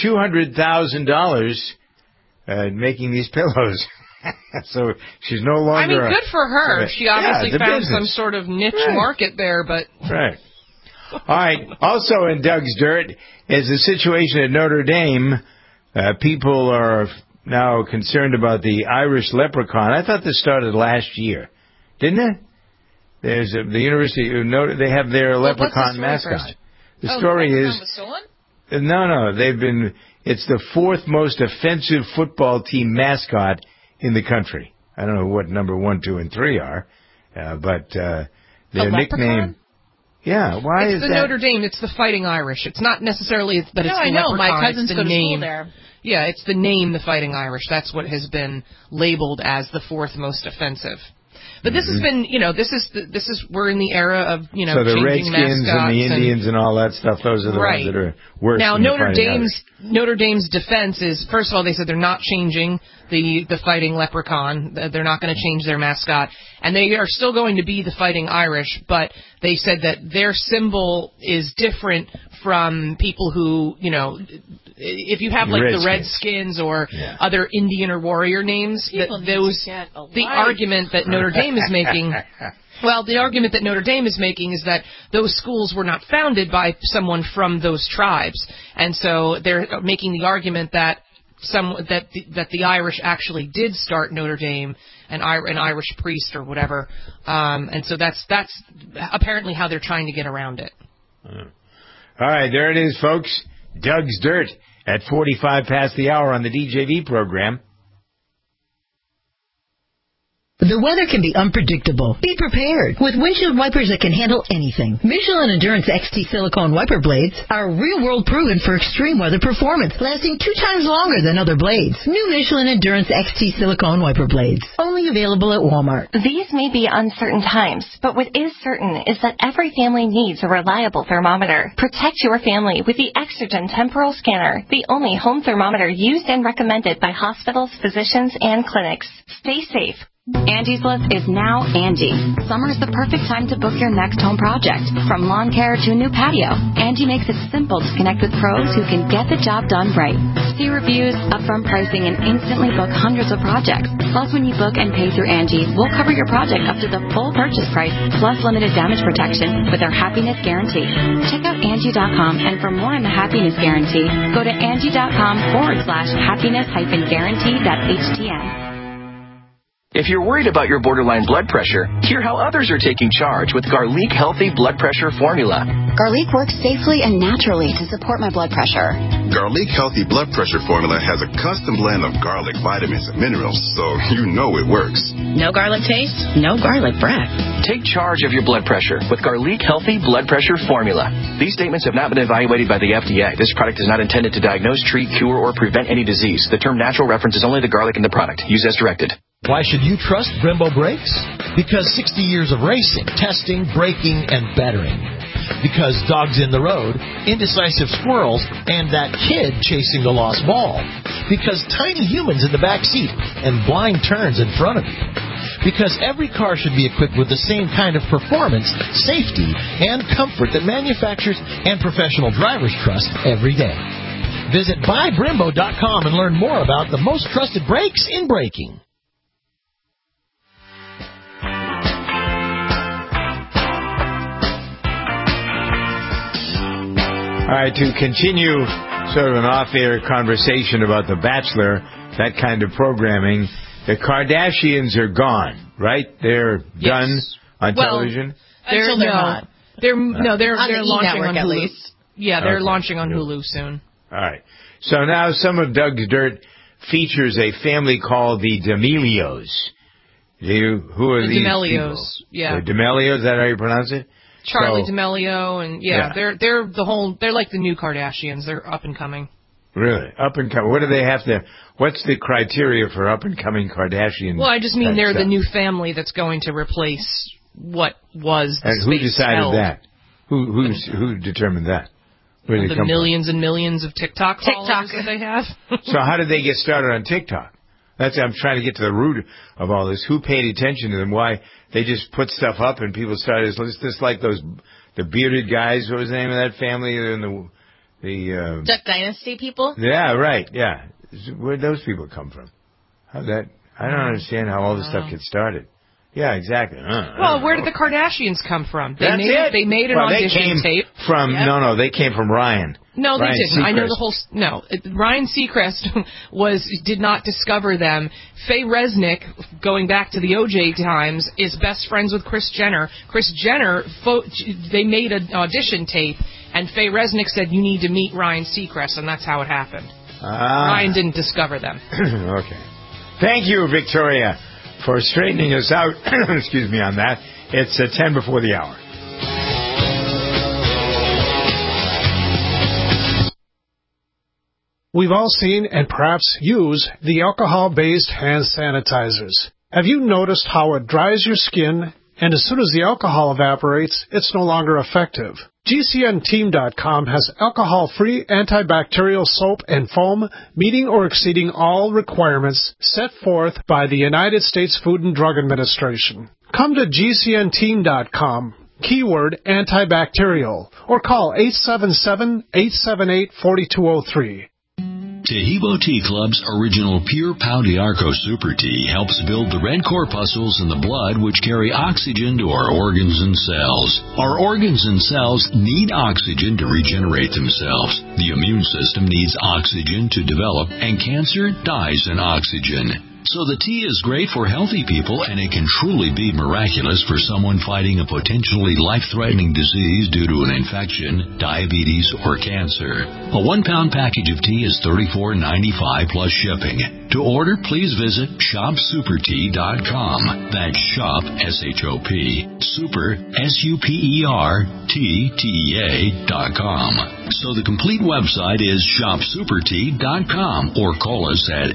S2: $200,000 making these pillows. So she's no longer...
S4: I mean, good for her. She obviously found
S2: business.
S4: some sort of niche market there, but...
S2: Right. All right. Also in Doug's Dirt is the situation at Notre Dame. People are now concerned about the Irish leprechaun. I thought this started last year. Didn't it? There's the University of Notre Dame. They have their leprechaun mascot.
S3: First?
S2: The story is...
S3: Was stolen?
S2: No. It's the 4th most offensive football team mascot in the country. I don't know what number 1, 2, and 3 are, but their nickname. Yeah, why is that?
S4: It's the Notre Dame. It's the Fighting Irish. It's not necessarily that it's the
S3: I know.
S4: leprechaun.
S3: My cousins go to school there.
S4: Yeah, it's the name, the Fighting Irish. That's what has been labeled as the 4th most offensive. But this has been, we're in the era of,
S2: so the Redskins and the Indians and all that stuff, those are the ones that are worse.
S4: Now,
S2: than
S4: Notre Dame's defense is, first of all, they said they're not changing the Fighting Leprechaun. They're not going to change their mascot. And they are still going to be the Fighting Irish, but they said that their symbol is different from people who, if you have like the Redskins or other Indian or warrior names, the argument that Notre Dame is making. Well, the argument that Notre Dame is making is that those schools were not founded by someone from those tribes, and so they're making the argument that the Irish actually did start Notre Dame, an Irish priest or whatever, and so that's apparently how they're trying to get around it.
S2: All right, there it is, folks. Doug's Dirt at 45 past the hour on the DJV program.
S21: The weather can be unpredictable. Be prepared with windshield wipers that can handle anything. Michelin Endurance XT silicone wiper blades are real-world proven for extreme weather performance, lasting 2 times longer than other blades. New Michelin Endurance XT silicone wiper blades, only available at Walmart.
S6: These may be uncertain times, but what is certain is that every family needs a reliable thermometer. Protect your family with the Exergen Temporal Scanner, the only home thermometer used and recommended by hospitals, physicians, and clinics. Stay safe.
S7: Angie's List is now Angie. Summer is the perfect time to book your next home project. From lawn care to a new patio, Angie makes it simple to connect with pros who can get the job done right. See reviews, upfront pricing, and instantly book hundreds of projects. Plus, when you book and pay through Angie, we'll cover your project up to the full purchase price, plus limited damage protection with our Happiness Guarantee. Check out Angie.com, and for more on the Happiness Guarantee, go to Angie.com/happiness-guarantee.htm.
S22: If you're worried about your borderline blood pressure, hear how others are taking charge with Garlic Healthy Blood Pressure Formula.
S7: Garlic works safely and naturally to support my blood pressure.
S23: Garlic Healthy Blood Pressure Formula has a custom blend of garlic, vitamins, and minerals, so you know it works.
S21: No garlic taste, no garlic breath.
S22: Take charge of your blood pressure with Garlic Healthy Blood Pressure Formula. These statements have not been evaluated by the FDA. This product is not intended to diagnose, treat, cure, or prevent any disease. The term natural references only the garlic in the product. Use as directed.
S24: Why should you trust Brembo brakes? Because 60 years of racing, testing, braking, and bettering. Because dogs in the road, indecisive squirrels, and that kid chasing the lost ball. Because tiny humans in the back seat and blind turns in front of you. Because every car should be equipped with the same kind of performance, safety, and comfort that manufacturers and professional drivers trust every day. Visit buybrembo.com and learn more about the most trusted brakes in braking.
S2: All right, to continue sort of an off-air conversation about The Bachelor, that kind of programming, the Kardashians are gone, right? They're done on television?
S3: Until they're not. They're launching on Hulu.
S11: Least.
S3: Yeah, they're launching on Hulu soon.
S2: All right. So now some of Doug's Dirt features a family called the D'Amelios. Who are these
S3: D'Amelios,
S2: people?
S3: yeah.
S2: The D'Amelios, is that how you pronounce it?
S3: Charlie D'Amelio, and they're like the new Kardashians. They're up and coming.
S2: Really? Up and coming. What do they have to, what's the criteria for up and coming Kardashians?
S3: Well, I just mean they're the new family that's going to replace what was the
S2: And who decided that? Who determined that? Where did they
S3: the
S2: come
S3: millions
S2: from?
S3: and millions of TikTok followers that they have.
S2: So how did they get started on TikTok? I'm trying to get to the root of all this. Who paid attention to them? Why they just put stuff up and people started? It's just like the bearded guys. What was the name of that family? And the
S11: Duck Dynasty people.
S2: Yeah, right. Yeah, where'd those people come from? I don't understand how all this stuff gets started. Yeah, exactly.
S3: Well, where did the Kardashians come from? They made an
S2: they
S3: audition
S2: came
S3: tape.
S2: They came from Ryan.
S3: No, they
S2: Ryan
S3: didn't.
S2: Seacrest.
S3: I know the whole. No, Ryan Seacrest did not discover them. Faye Resnick, going back to the OJ times, is best friends with Kris Jenner. Kris Jenner, they made an audition tape, and Faye Resnick said, "You need to meet Ryan Seacrest," and that's how it happened. Ryan didn't discover them.
S2: Okay. Thank you, Victoria, for straightening us out. Excuse me on that. It's 10 before the hour.
S25: We've all seen and perhaps use the alcohol-based hand sanitizers. Have you noticed how it dries your skin, and as soon as the alcohol evaporates, it's no longer effective? GCNteam.com has alcohol-free antibacterial soap and foam meeting or exceeding all requirements set forth by the United States Food and Drug Administration. Come to GCNteam.com. keyword antibacterial, or call 877-878-4203.
S1: Tahibo Tea Club's original Pure Pau d'Arco Super Tea helps build the red corpuscles in the blood which carry oxygen to our organs and cells. Our organs and cells need oxygen to regenerate themselves. The immune system needs oxygen to develop, and cancer dies in oxygen. So the tea is great for healthy people, and it can truly be miraculous for someone fighting a potentially life-threatening disease due to an infection, diabetes, or cancer. A 1-pound package of tea is $34.95 plus shipping. To order, please visit shopsupertea.com. That's shop, S-H-O-P, super, S-U-P-E-R-T-T-E-A.com. So the complete website is shopsupertea.com, or call us at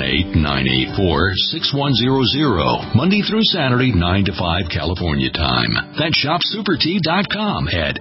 S1: 818-984-6100, Monday through Saturday, 9 to 5 California time. That's shopsupertea.com at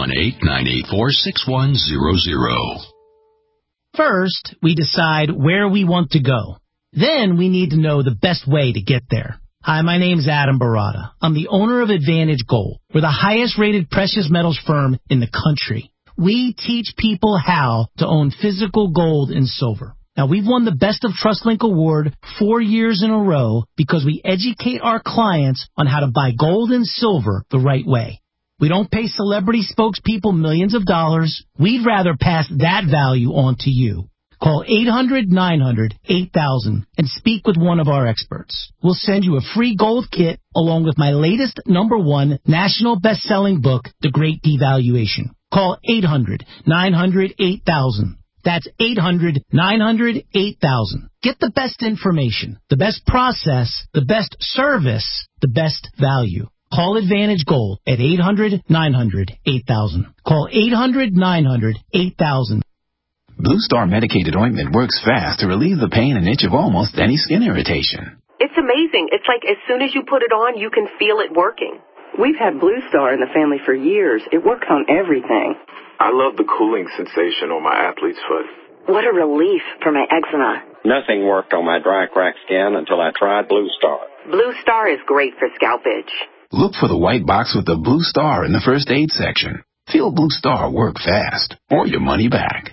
S1: 818-984-6100.
S19: First, we decide where we want to go. Then we need to know the best way to get there. Hi, my name's Adam Barada. I'm the owner of Advantage Gold. We're the highest-rated precious metals firm in the country. We teach people how to own physical gold and silver. Now, we've won the Best of TrustLink Award 4 years in a row because we educate our clients on how to buy gold and silver the right way. We don't pay celebrity spokespeople millions of dollars. We'd rather pass that value on to you. Call 800-900-8000 and speak with one of our experts. We'll send you a free gold kit along with my latest #1 national best-selling book, The Great Devaluation. Call 800-900-8000. That's 800-900-8000. Get the best information, the best process, the best service, the best value. Call Advantage Gold at 800-900-8000. Call 800-900-8000.
S5: Blue Star medicated ointment works fast to relieve the pain and itch of almost any skin irritation.
S8: It's amazing. It's like as soon as you put it on, you can feel it working. We've had Blue Star in the family for years. It works on everything.
S10: I love the cooling sensation on my athlete's foot.
S8: What a relief for my eczema.
S12: Nothing worked on my dry, cracked skin until I tried Blue Star.
S8: Blue Star is great for scalp itch.
S5: Look for the white box with the Blue Star in the first aid section. Feel Blue Star work fast, or your money back.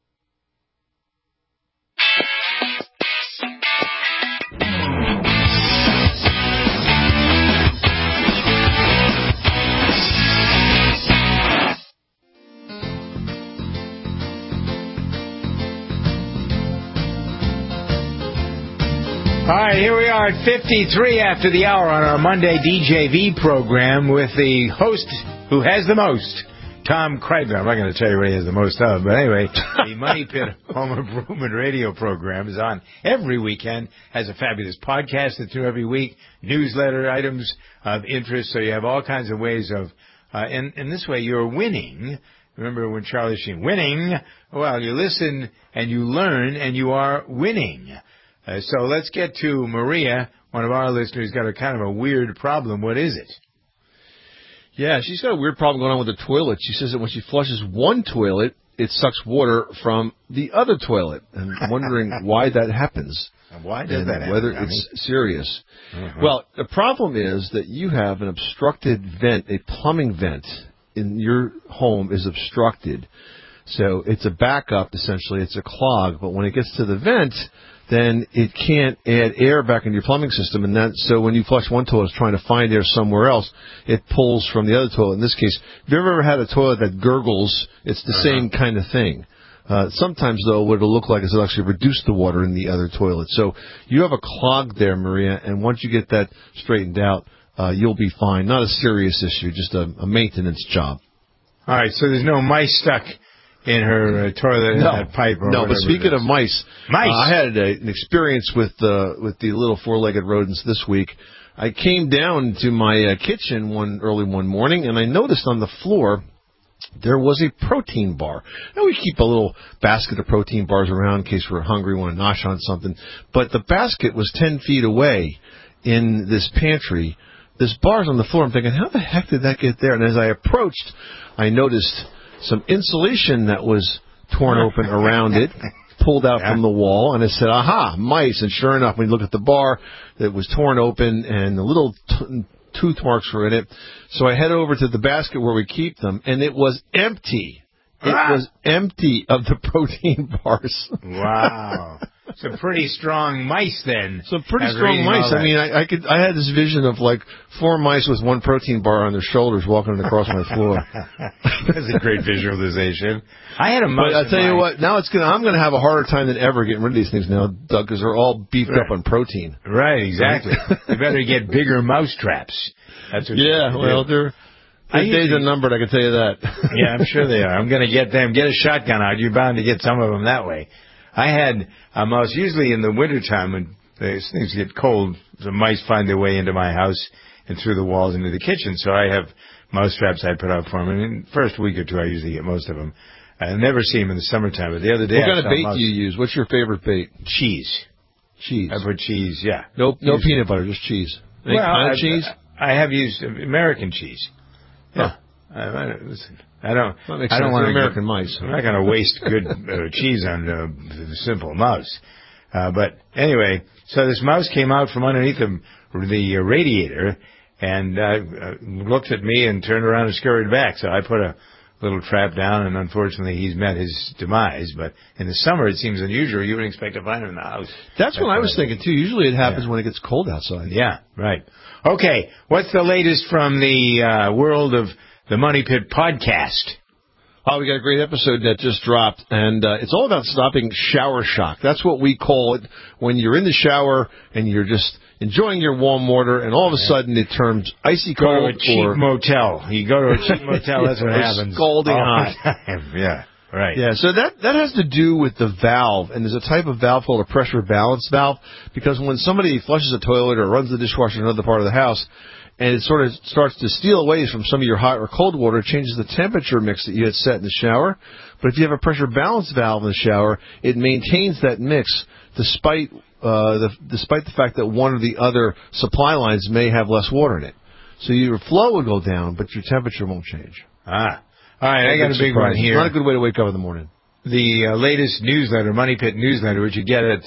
S2: All right, here we are at 53 after the hour on our Monday DJV program with the host who has the most, Tom Kraeutler. I'm not going to tell you what he has the most of, but anyway, the Money Pit Home Improvement Radio program is on every weekend, has a fabulous podcast that's new every week, newsletter, items of interest, so you have all kinds of ways of, and this way you're winning. Remember when Charlie Sheen, winning, well, you listen and you learn and you are winning. So let's get to Maria, one of our listeners, got a kind of a weird problem. What is it?
S26: Yeah, she's got a weird problem going on with the toilet. She says that when she flushes one toilet, it sucks water from the other toilet. And I'm wondering why that happens.
S2: And why does that happen?
S26: Whether it's serious.
S2: Uh-huh.
S26: Well, the problem is that you have an obstructed vent, a plumbing vent in your home is obstructed. So it's a backup, essentially. It's a clog. But when it gets to the vent, then it can't add air back into your plumbing system. And so when you flush one toilet, it's trying to find air somewhere else, it pulls from the other toilet. In this case, if you've ever had a toilet that gurgles, it's the same kind of thing. Sometimes, though, what it'll look like is it'll actually reduce the water in the other toilet. So you have a clog there, Maria, and once you get that straightened out, you'll be fine. Not a serious issue, just a maintenance job.
S2: All right, so there's no mice stuck in her toilet in that pipe or
S26: No, but speaking of mice, I had an experience with the little four-legged rodents this week. I came down to my kitchen early one morning, and I noticed on the floor there was a protein bar. Now, we keep a little basket of protein bars around in case we're hungry, want to nosh on something. But the basket was 10 feet away in this pantry. This bar's on the floor. I'm thinking, how the heck did that get there? And as I approached, I noticed some insulation that was torn open around it, pulled out from the wall, and it said, aha, mice. And sure enough, when you look at the bar, it was torn open, and the little tooth marks were in it. So I head over to the basket where we keep them, and it was empty. It was empty of the protein bars.
S2: Wow. Some pretty strong mice then.
S26: Some pretty strong mice. I mean, I had this vision of like 4 mice with 1 protein bar on their shoulders walking across my floor.
S2: That's a great visualization. I had a mouse.
S26: But I tell you what, now I'm going to have a harder time than ever getting rid of these things now, Doug, because they're all beefed up on protein.
S2: Right, exactly. You better get bigger mouse traps. That's what
S26: their days are numbered, I can tell you that.
S2: Yeah, I'm sure they are. I'm going to get them. Get a shotgun out. You're bound to get some of them that way. I had a mouse, usually in the wintertime when things get cold, the mice find their way into my house and through the walls into the kitchen. So I have mouse traps I put out for them. And in the first week or two, I usually get most of them. I never see them in the summertime. But the other day,
S26: what kind of bait do you use? What's your favorite bait?
S2: Cheese.
S26: Cheese.
S2: I put cheese, yeah.
S26: No peanut butter, just cheese. Any kind of cheese?
S2: I have used American cheese. Yeah. I don't want
S26: American mice.
S2: I'm not going to waste good cheese on the simple mouse. But anyway, so this mouse came out from underneath the radiator and looked at me and turned around and scurried back. So I put a little trap down, and unfortunately he's met his demise. But in the summer, it seems unusual. You wouldn't expect to find him in the house.
S26: That's what I was thinking, too. Usually it happens when it gets cold outside.
S2: Yeah, right. Okay, what's the latest from the world of the Money Pit podcast?
S26: Oh, we got a great episode that just dropped, and it's all about stopping shower shock. That's what we call it when you're in the shower and you're just enjoying your warm water, and all of a sudden it turns icy cold.
S2: Go to a cheap motel. You go to a cheap motel, that's what happens.
S26: Scalding hot.
S2: Yeah, right.
S26: Yeah, so that has to do with the valve, and there's a type of valve called a pressure balance valve, because when somebody flushes a toilet or runs the dishwasher in another part of the house, and it sort of starts to steal away from some of your hot or cold water, it changes the temperature mix that you had set in the shower. But if you have a pressure balance valve in the shower, it maintains that mix despite the fact that one or the other supply lines may have less water in it. So your flow will go down, but your temperature won't change.
S2: All right, I got a big one here.
S26: Not a good way to wake up in the morning.
S2: The latest newsletter, Money Pit newsletter, which you get at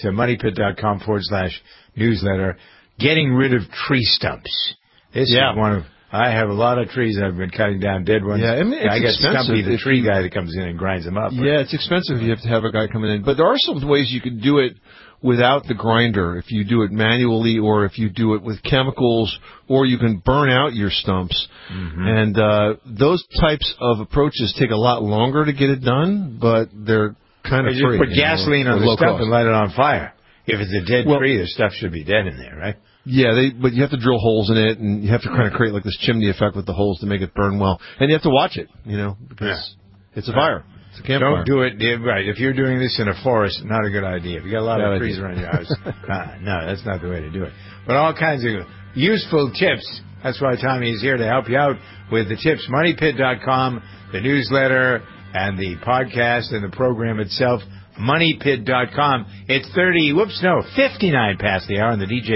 S2: moneypit.com/newsletter, getting rid of tree stumps. This is one of, I have a lot of trees I've been cutting down, dead ones.
S26: Yeah, I mean,
S2: I get Stumpy, the tree guy that comes in and grinds them up.
S26: Yeah, it's expensive. You have to have a guy coming in. But there are some ways you can do it without the grinder, if you do it manually or if you do it with chemicals, or you can burn out your stumps. Mm-hmm. And those types of approaches take a lot longer to get it done, but they're kind of free.
S2: You put gasoline on the stump and light it on fire. If it's a dead tree, the stuff should be dead in there, right?
S26: Yeah, but you have to drill holes in it, and you have to kind of create like this chimney effect with the holes to make it burn well. And you have to watch it, because it's a fire. It's a campfire.
S2: Don't do it, right. If you're doing this in a forest, not a good idea. If you got a lot of trees around your house, no, that's not the way to do it. But all kinds of useful tips. That's why Tommy is here to help you out with the tips. MoneyPit.com, the newsletter, and the podcast, and the program itself. MoneyPit.com. It's 59 past the hour on the DJ.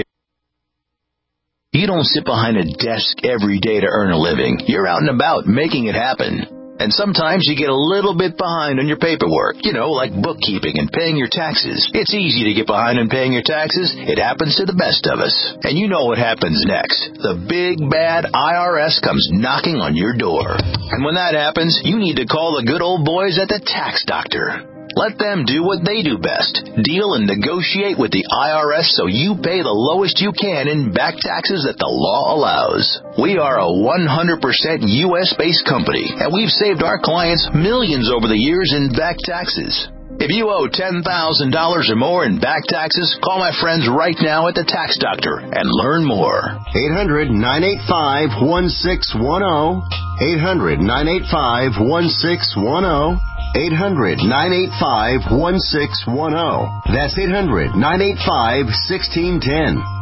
S1: You don't sit behind a desk every day to earn a living. You're out and about making it happen. And sometimes you get a little bit behind on your paperwork, like bookkeeping and paying your taxes. It's easy to get behind on paying your taxes. It happens to the best of us. And you know what happens next. The big, bad IRS comes knocking on your door. And when that happens, you need to call the good old boys at the Tax Doctor. Let them do what they do best. Deal and negotiate with the IRS so you pay the lowest you can in back taxes that the law allows. We are a 100% U.S.-based company, and we've saved our clients millions over the years in back taxes. If you owe $10,000 or more in back taxes, call my friends right now at the Tax Doctor and learn more.
S9: 800-985-1610. 800-985-1610. 800-985-1610. That's 800-985-1610.